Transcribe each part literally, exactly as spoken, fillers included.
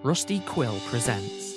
Rusty Quill presents.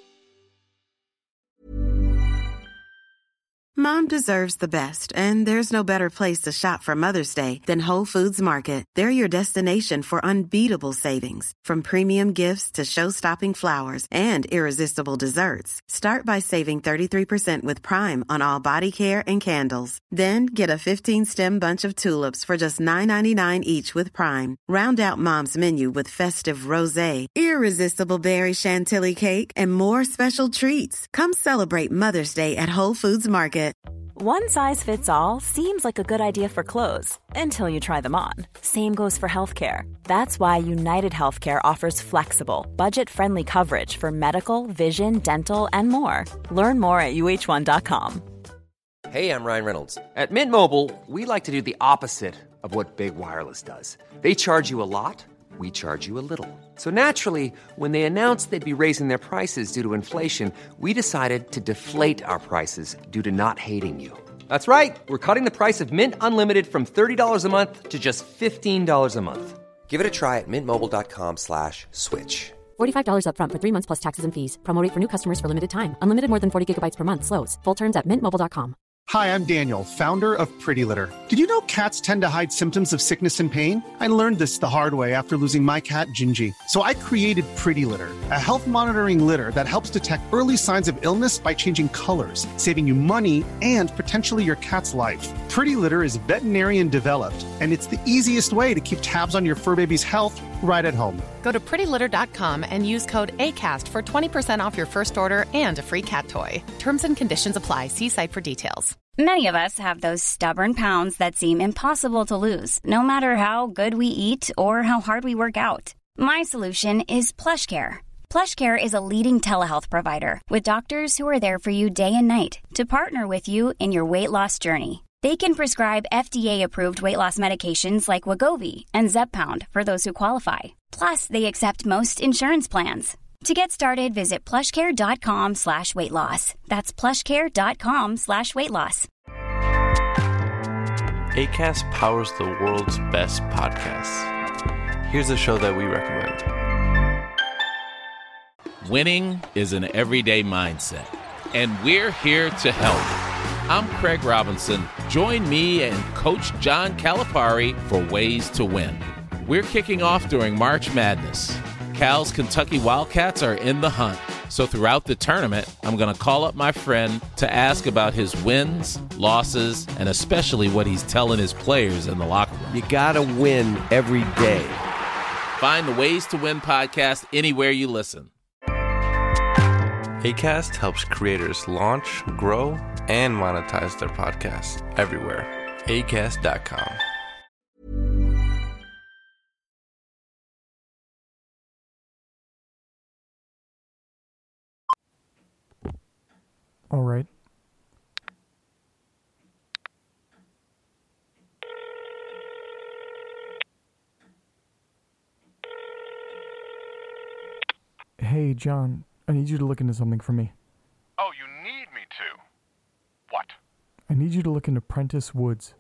Mom deserves the best, and there's no better place to shop for Mother's Day than Whole Foods Market. They're your destination for unbeatable savings, from premium gifts to show-stopping flowers and irresistible desserts. Start by saving thirty-three percent with Prime on all body care and candles. Then get a fifteen-stem bunch of tulips for just nine ninety-nine each with Prime. Round out Mom's menu with festive rosé, irresistible berry chantilly cake, and more special treats. Come celebrate Mother's Day at Whole Foods Market. One size fits all seems like a good idea for clothes until you try them on. Same goes for healthcare. That's why United Healthcare offers flexible, budget-friendly coverage for medical, vision, dental, and more. Learn more at U H one dot com. Hey, I'm Ryan Reynolds. At Mint Mobile, we like to do the opposite of what Big Wireless does. They charge you a lot, we charge you a little. So naturally, when they announced they'd be raising their prices due to inflation, we decided to deflate our prices due to not hating you. That's right. We're cutting the price of Mint Unlimited from thirty dollars a month to just fifteen dollars a month. Give it a try at mintmobile.com slash switch. forty-five dollars up front for three months plus taxes and fees. Promo rate for new customers for limited time. Unlimited more than forty gigabytes per month slows. Full terms at mint mobile dot com. Hi, I'm Daniel, founder of Pretty Litter. Did you know cats tend to hide symptoms of sickness and pain? I learned this the hard way after losing my cat, Gingy. So I created Pretty Litter, a health monitoring litter that helps detect early signs of illness by changing colors, saving you money and potentially your cat's life. Pretty Litter is veterinarian developed, and it's the easiest way to keep tabs on your fur baby's health right at home. Go to pretty litter dot com and use code ACAST for twenty percent off your first order and a free cat toy. Terms and conditions apply. See site for details. Many of us have those stubborn pounds that seem impossible to lose, no matter how good we eat or how hard we work out. My solution is PlushCare. PlushCare is a leading telehealth provider with doctors who are there for you day and night to partner with you in your weight loss journey. They can prescribe F D A-approved weight loss medications like Wegovy and Zepbound for those who qualify. Plus, they accept most insurance plans. To get started, visit plushcare.com slash weight loss. That's plushcare.com slash weight loss. Acast powers the world's best podcasts. Here's a show that we recommend. Winning is an everyday mindset, and we're here to help. I'm Craig Robinson. Join me and Coach John Calipari for Ways to Win. We're kicking off during March Madness. Cal's Kentucky Wildcats are in the hunt. So throughout the tournament, I'm going to call up my friend to ask about his wins, losses, and especially what he's telling his players in the locker room. You got to win every day. Find the Ways to Win podcast anywhere you listen. Acast helps creators launch, grow, and monetize their podcasts everywhere. acast dot com. All right. Hey, John, I need you to look into something for me. Oh, you need me to? What? I need you to look into Prentice Woods.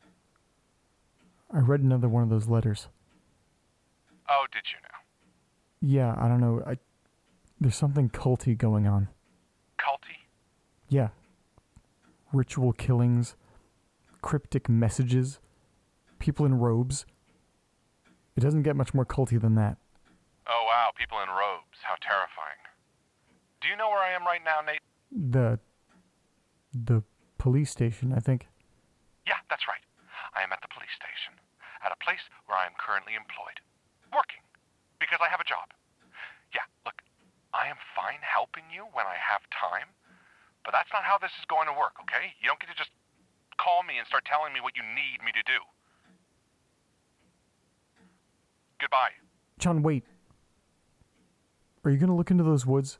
I read another one of those letters. Oh, did you now? Yeah, I don't know. I, there's something culty going on. Culty? Yeah. Ritual killings, cryptic messages, people in robes. It doesn't get much more culty than that. Oh, wow, people in robes. How terrifying. Do you know where I am right now, Nate? The... the police station, I think. Yeah, that's right. I am at the police station, at a place where I am currently employed. Working. Because I have a job. Yeah, look, I am fine helping you when I have time, but that's not how this is going to work, okay? You don't get to just call me and start telling me what you need me to do. Goodbye. John, wait. Are you going to look into those woods?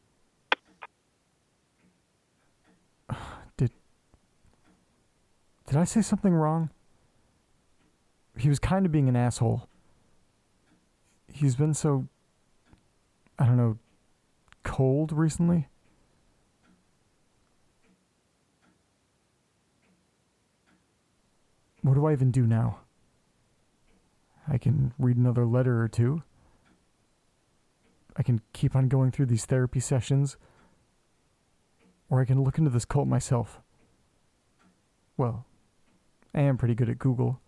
Did... Did I say something wrong? He was kind of being an asshole. He's been so... I don't know... cold recently. What do I even do now? I can read another letter or two. I can keep on going through these therapy sessions, or I can look into this cult myself. Well, I am pretty good at Google.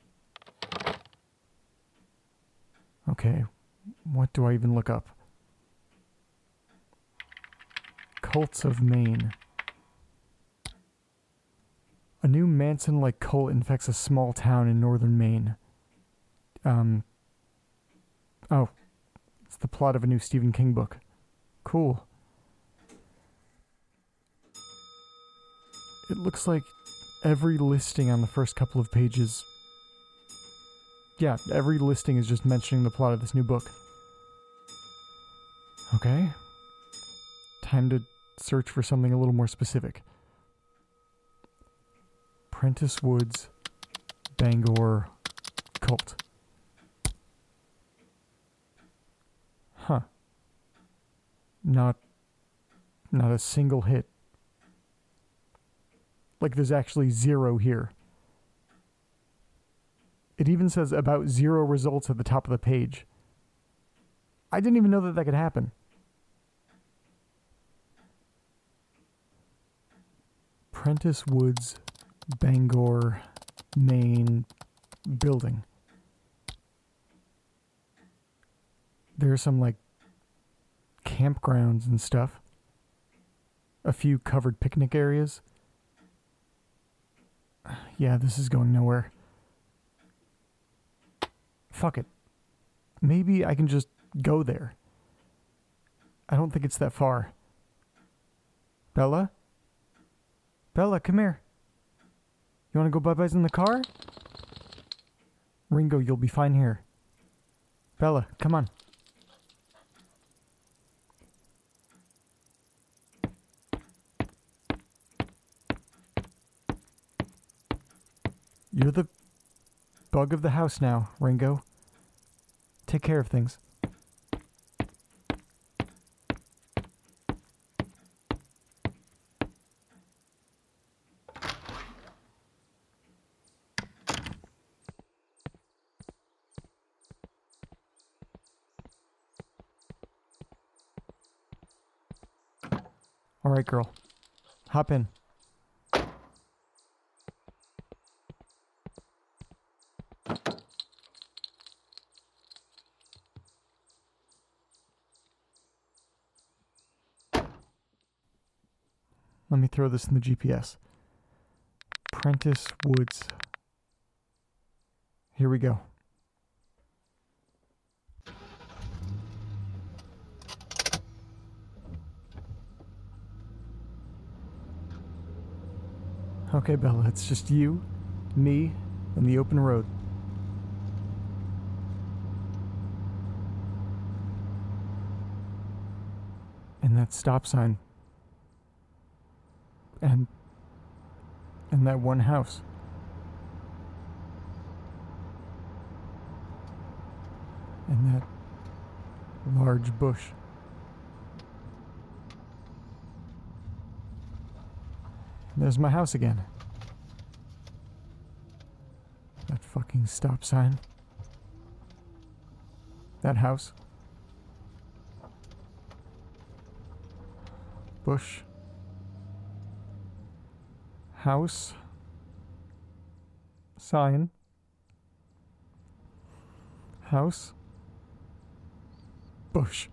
Okay, what do I even look up? Cults of Maine. A new Manson-like cult infects a small town in northern Maine. Um. Oh, it's the plot of a new Stephen King book. Cool. It looks like every listing on the first couple of pages... Yeah, every listing is just mentioning the plot of this new book. Okay. Time to search for something a little more specific. Prentice Woods, Bangor, cult. Huh. Not, not a single hit. Like there's actually zero here. It even says about zero results at the top of the page. I didn't even know that that could happen. Prentice Woods, Bangor, Maine building. There are some like campgrounds and stuff. A few covered picnic areas. Yeah, this is going nowhere. Fuck it. Maybe I can just go there. I don't think it's that far. Bella? Bella, come here. You want to go bye-byes in the car? Ringo, you'll be fine here. Bella, come on. You're the bug of the house now, Ringo. Take care of things. All right, girl. Hop in. Let me throw this in the G P S. Prentice Woods. Here we go. Okay, Bella, it's just you, me, and the open road. And that stop sign. And... and that one house. And that large bush. There's my house again. That fucking stop sign. That house. Bush. House. Sign. House. Bush.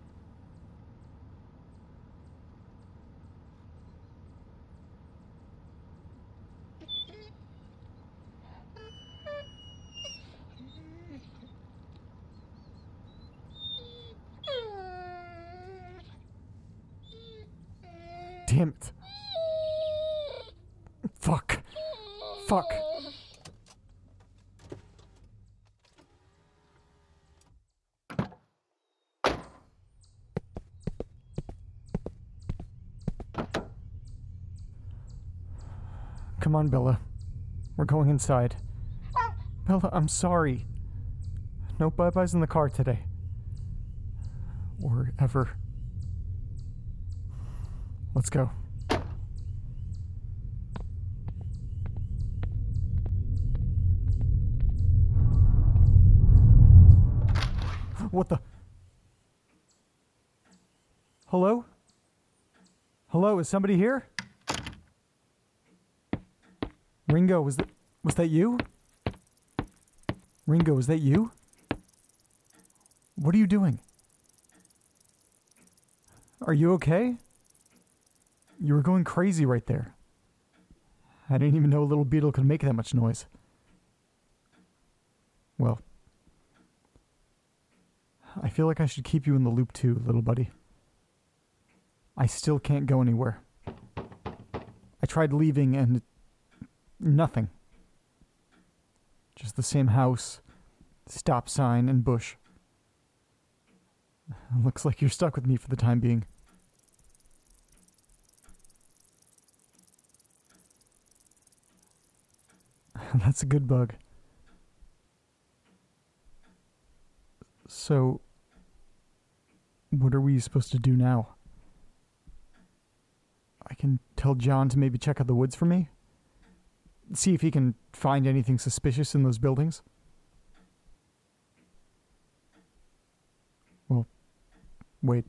Damn it. Fuck. Fuck. Come on, Bella. We're going inside. Bella, I'm sorry. No bye-byes in the car today. Or ever. Let's go. What the? Hello? Hello, is somebody here? Ringo, was that, was that you? Ringo, is that you? What are you doing? Are you okay? You were going crazy right there. I didn't even know a little beetle could make that much noise. Well, I feel like I should keep you in the loop too, little buddy. I still can't go anywhere. I tried leaving and nothing. Just the same house, stop sign, and bush. Looks like you're stuck with me for the time being. That's a good bug. So, what are we supposed to do now? I can tell John to maybe check out the woods for me? See if he can find anything suspicious in those buildings? Well, wait.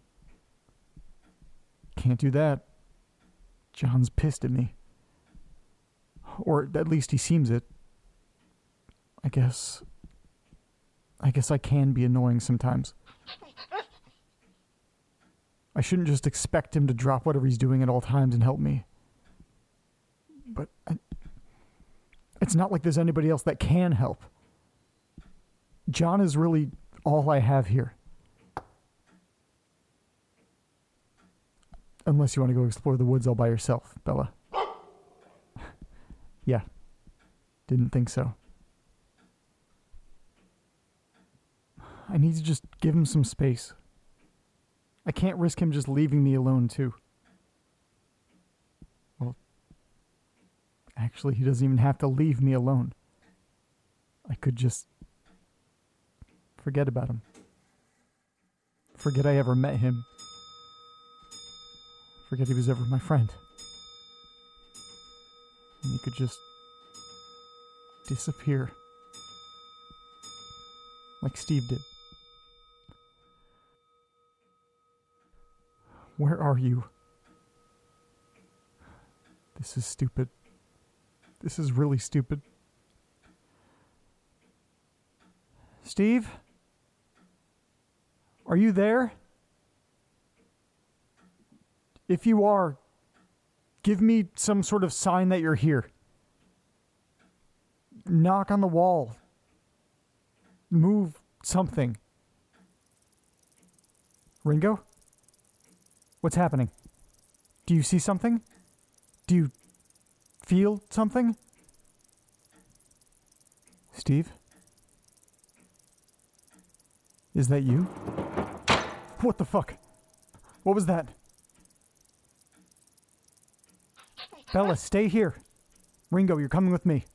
Can't do that. John's pissed at me. Or at least he seems it. I guess... I guess I can be annoying sometimes. I shouldn't just expect him to drop whatever he's doing at all times and help me. But I, it's not like there's anybody else that can help. John is really all I have here. Unless you want to go explore the woods all by yourself, Bella. Yeah. Didn't think so. I need to just give him some space. I can't risk him just leaving me alone, too. Well, actually, he doesn't even have to leave me alone. I could just forget about him. Forget I ever met him. Forget he was ever my friend. And he could just disappear. Like Steve did. Where are you? This is stupid. This is really stupid. Steve? Are you there? If you are, give me some sort of sign that you're here. Knock on the wall. Move something. Ringo? What's happening? Do you see something? Do you feel something? Steve? Is that you? What the fuck? What was that? Bella, stay here. Ringo, you're coming with me.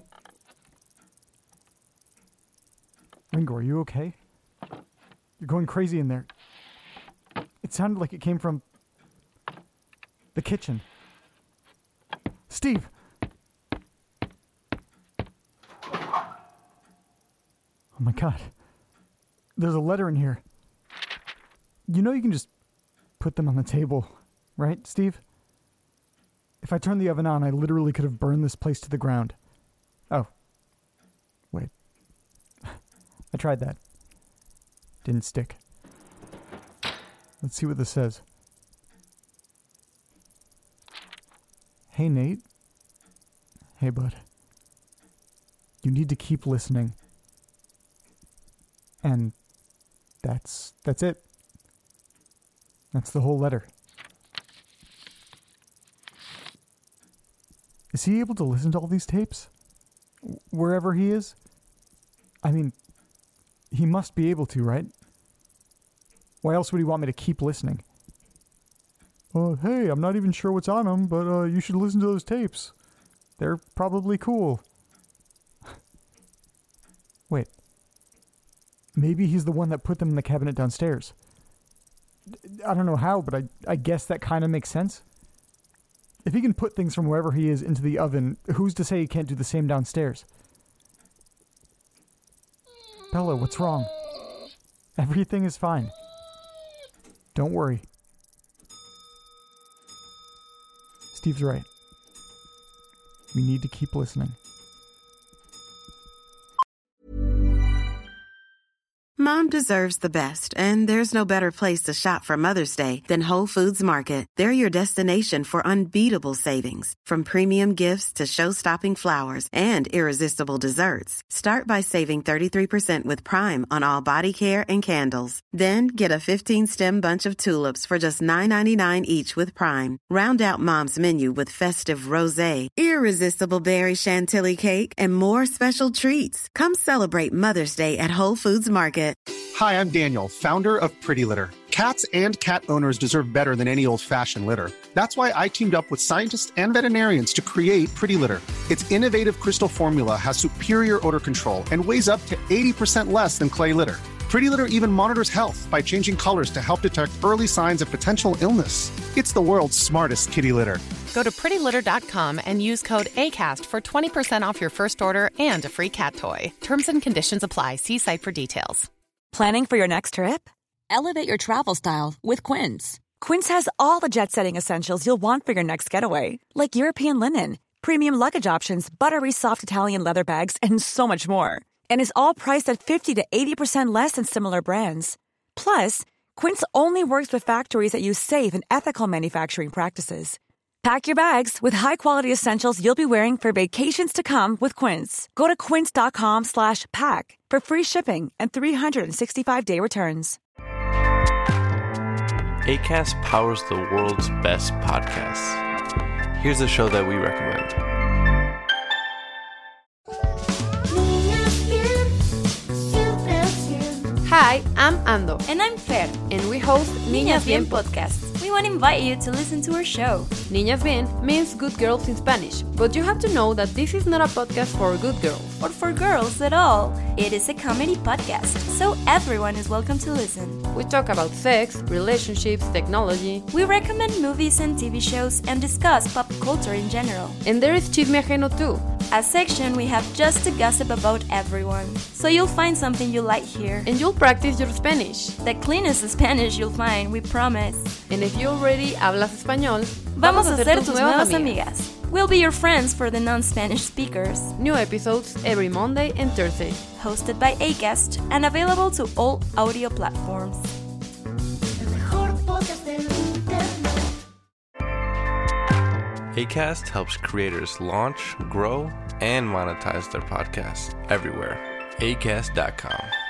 Ringo, are you okay? You're going crazy in there. It sounded like it came from the kitchen. Steve! Oh my god. There's a letter in here. You know you can just put them on the table, right, Steve? If I turned the oven on, I literally could have burned this place to the ground. Oh. Wait. I tried that. Didn't stick. Let's see what this says. Hey, Nate. Hey, bud. You need to keep listening. And that's that's it. That's the whole letter. Is he able to listen to all these tapes? Wherever he is? I mean, he must be able to, right? Why else would he want me to keep listening? Uh, hey, I'm not even sure what's on them, but uh, you should listen to those tapes. They're probably cool. Wait. Maybe he's the one that put them in the cabinet downstairs. I don't know how, but I, I guess that kind of makes sense. If he can put things from wherever he is into the oven, who's to say he can't do the same downstairs? Bella, what's wrong? Everything is fine. Don't worry. Steve's right. We need to keep listening. Mom deserves the best, and there's no better place to shop for Mother's Day than Whole Foods Market. They're your destination for unbeatable savings, from premium gifts to show-stopping flowers and irresistible desserts. Start by saving thirty-three percent with Prime on all body care and candles. Then get a fifteen-stem bunch of tulips for just nine ninety-nine each with Prime. Round out Mom's menu with festive rosé, irresistible berry chantilly cake, and more special treats. Come celebrate Mother's Day at Whole Foods Market. Hi, I'm Daniel, founder of Pretty Litter. Cats and cat owners deserve better than any old-fashioned litter. That's why I teamed up with scientists and veterinarians to create Pretty Litter. Its innovative crystal formula has superior odor control and weighs up to eighty percent less than clay litter. Pretty Litter even monitors health by changing colors to help detect early signs of potential illness. It's the world's smartest kitty litter. Go to pretty litter dot com and use code ACAST for twenty percent off your first order and a free cat toy. Terms and conditions apply. See site for details. Planning for your next trip? Elevate your travel style with Quince. Quince has all the jet-setting essentials you'll want for your next getaway, like European linen, premium luggage options, buttery soft Italian leather bags, and so much more. And is all priced at fifty to eighty percent less than similar brands. Plus, Quince only works with factories that use safe and ethical manufacturing practices. Pack your bags with high-quality essentials you'll be wearing for vacations to come with Quince. Go to quince dot com slash pack for free shipping and three sixty-five day returns. Acast powers the world's best podcasts. Here's a show that we recommend. Hi, I'm Ando. And I'm Fer. And we host Niñas Bien podcast. We want to invite you to listen to our show. Niñas Bien means good girls in Spanish, but you have to know that this is not a podcast for good girls. Or for girls at all. It is a comedy podcast, so everyone is welcome to listen. We talk about sex, relationships, technology. We recommend movies and T V shows and discuss pop culture in general. And there is Chisme Ajeno too. A section we have just to gossip about everyone. So you'll find something you like here. And you'll practice your Spanish. The cleanest Spanish you'll find, we promise. And if you already hablas español, vamos a ser tus nuevas amigas. We'll be your friends for the non-Spanish speakers. New episodes every Monday and Thursday. Hosted by Acast and available to all audio platforms. Acast helps creators launch, grow, and monetize their podcasts everywhere. acast dot com.